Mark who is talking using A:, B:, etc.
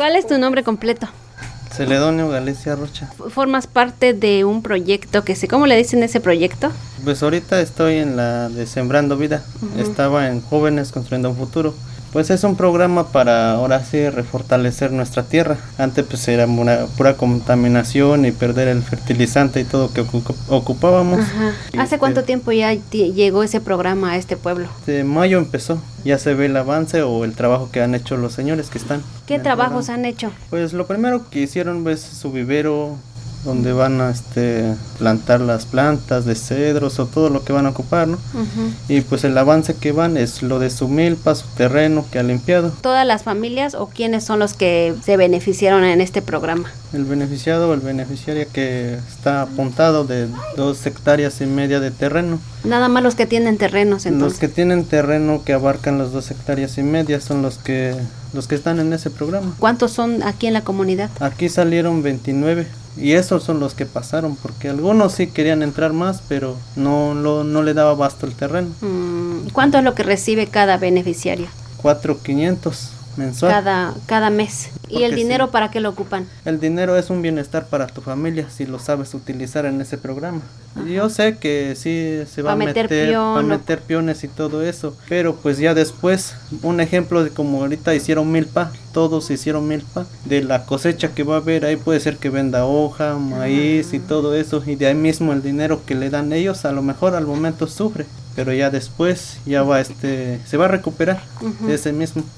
A: ¿Cuál es tu nombre completo?
B: Celedonio Galicia Rocha.
A: ¿Formas parte de un proyecto que sé cómo le dicen ese proyecto?
B: Pues ahorita estoy en la de Sembrando Vida. Estaba en Jóvenes Construyendo un Futuro. Pues es un programa para ahora sí refortalecer nuestra tierra. Antes pues era una pura contaminación y perder el fertilizante y todo que ocupábamos.
A: Ajá. ¿Hace cuánto tiempo ya llegó ese programa a este pueblo?
B: De mayo empezó. Ya se ve el avance o el trabajo que han hecho los señores que están.
A: ¿Qué trabajos han hecho?
B: Pues lo primero que hicieron es su vivero, donde van a plantar las plantas de cedros o todo lo que van a ocupar, ¿no? Y pues el avance que van es lo de su milpa, su terreno que ha limpiado.
A: ¿Todas las familias o quiénes son los que se beneficiaron en este programa?
B: El beneficiado o el beneficiario que está apuntado de 2,5 hectáreas de terreno.
A: Nada más los que tienen terrenos entonces.
B: Los que tienen terreno que abarcan las 2,5 hectáreas son los que están en ese programa.
A: ¿Cuántos son aquí en la comunidad?
B: Aquí salieron 29 y esos son los que pasaron porque algunos sí querían entrar más, pero no le daba abasto el terreno.
A: ¿Cuánto es lo que recibe cada beneficiario?
B: 4,500 mensual.
A: Cada mes. ¿Y el dinero
B: sí,
A: para qué lo ocupan?
B: El dinero es un bienestar para tu familia si lo sabes utilizar en ese programa. Yo sé que sí se va a meter peones y todo eso, pero pues ya después, un ejemplo de como ahorita hicieron milpa, todos hicieron milpa, de la cosecha que va a haber, ahí puede ser que venda hoja, maíz y todo eso, y de ahí mismo el dinero que le dan ellos, a lo mejor al momento sufre, pero ya después ya va se va a recuperar ese mismo.